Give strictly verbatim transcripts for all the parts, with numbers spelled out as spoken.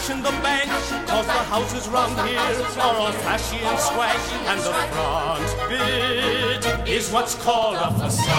cash in the bank, cause the houses round here are all flashy and swag, and the front bit is what's called a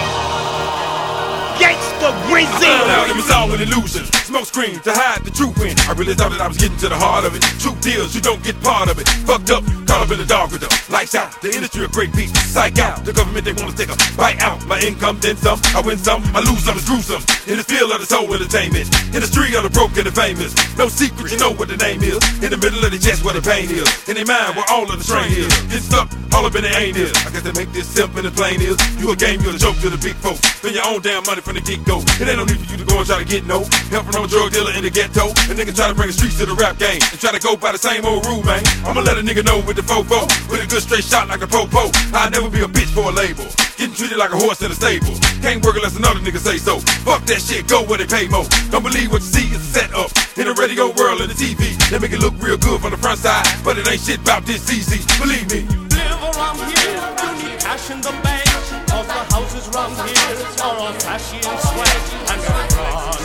facade. Gangsta Grizzly! Now it was all an illusion, smoke screen to hide the truth in. I really thought that I was getting to the heart of it. Truth deals, you don't get part of it. Fucked up, caught up in the dog with them. Lights out, the industry a great beat. Psych out, the government they wanna take a bite out. My income, then some, I win some, I lose some, screw some. In the field of the soul entertainment, in the street of the broke and the famous. No secret, you know what the name is. In the middle of the chest where the pain is. In their mind where all of the strain is. Get stuck, all up in the ain't is. I guess they make this simple and plain is. You a game, you a joke to the big folks. Spend your own damn money from the get-go. It ain't no need for you to go and try to get no help from no drug dealer in the ghetto. A nigga try to bring the streets to the rap game and try to go by the same old rule, man. I'ma let a nigga know with the fofo, with a good straight shot like a popo. I'll never be a bitch for a label. Getting treated like a horse in a stable. Can't work unless another nigga say so. Fuck that shit, go where they pay more. Don't believe what you see, it's set up. In the radio world and the T V, they make it look real good from the front side, but it ain't shit about this easy. Believe me. Live around here, you need cash in the bank, cause the houses round here are all flashy and swag, and the front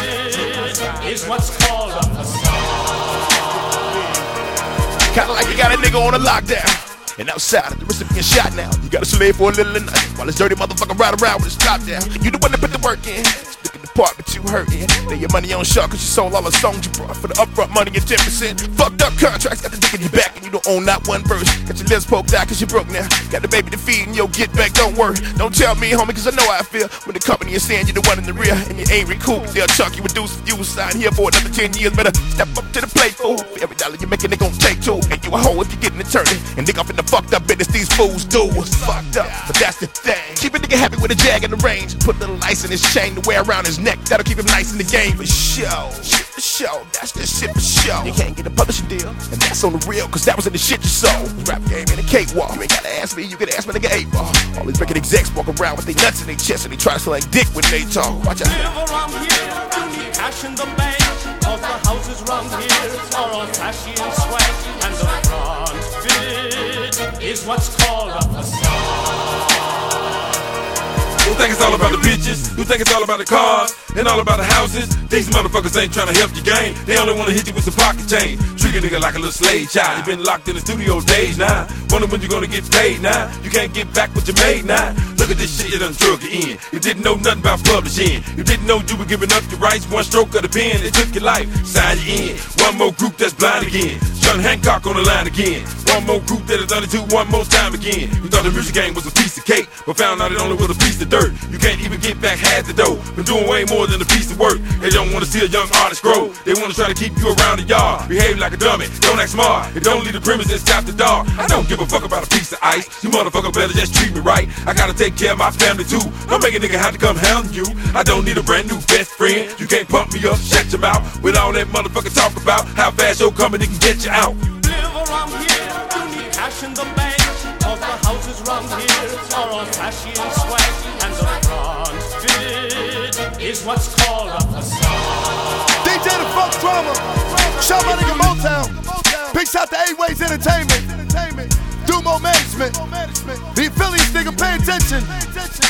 bit is what's called a facade. Kinda like you got a nigga on a lockdown, and outside of the recipient shot now. You gotta slave for a little at night while this dirty motherfucker ride around with his top down. You the one that put the work in. Look at the part, but you hurtin'. Lay your money on shark cause you sold all the songs you brought for the upfront money and ten percent. Fucked up contracts, got the dick in your back and you don't own not one verse. Got your lips poked out cause you broke now. Got the baby to feed and yo, get back, don't worry. Don't tell me, homie, cause I know how I feel. When the company is saying you're the one in the rear and you ain't recouped, they'll chuck you, reduce you, sign here for another ten years. Better step up to the plate, fool. For every dollar you making, they gon' take two. And you a hoe if you getting attorney. And dig off in the fucked up business these fools do. It's fucked up, but that's the thing. Keep a nigga happy with a jag in the range. Put a little ice in his chain to wear around his neck. That'll keep him nice in the game for show. Shit for show, that's the shit for show. You can't get a publishing deal, and that's on the real, cause that was in the shit you sold. Rap game in a cakewalk. You ain't gotta ask me, you can ask my nigga eight ball. All these record execs walk around with their nuts in their chest and they try to feel like dick when they talk. Watch out. Live around here, you need cash in the bank, cause the houses round here are all flashy and swag, and the front bit is what's called a facade. You think it's all about the bitches, you think it's all about the cars, and all about the houses. These motherfuckers ain't trying to help your game. They only wanna hit you with some pocket change. Treat a nigga like a little slave child. You been locked in the studio days now. Wonder when you gonna get paid now. You can't get back what you made now. Look at this shit you done drug you in. You didn't know nothing about publishing. You didn't know you were giving up your rights. One stroke of the pen, it took your life. Sign you in. One more group that's blind again. John Hancock on the line again. One more group that has done it to one more time again. You thought the music game was a piece of cake, but found out it only was a piece of dirt. You can't even get back half the dough. Been doing way more than a piece of work. They don't wanna see a young artist grow. They wanna try to keep you around the yard. Behave like a dummy, don't act smart. It don't leave the premise and stop the dog. I don't give a fuck about a piece of ice. You motherfucker better just treat me right. I gotta take care of my family too. Don't make a nigga have to come hounding you. I don't need a brand new best friend. You can't pump me up, shut your mouth with all that motherfucker talk about how fast your company can get you out. Live around here, you need cash in the bank, cause the houses round here are all flashy and swag, and the front bit is what's called a facade. D J the Funk Drama, shout my nigga Motown, big shout to A-Ways Entertainment, Dumo Management, the affiliates nigga pay attention,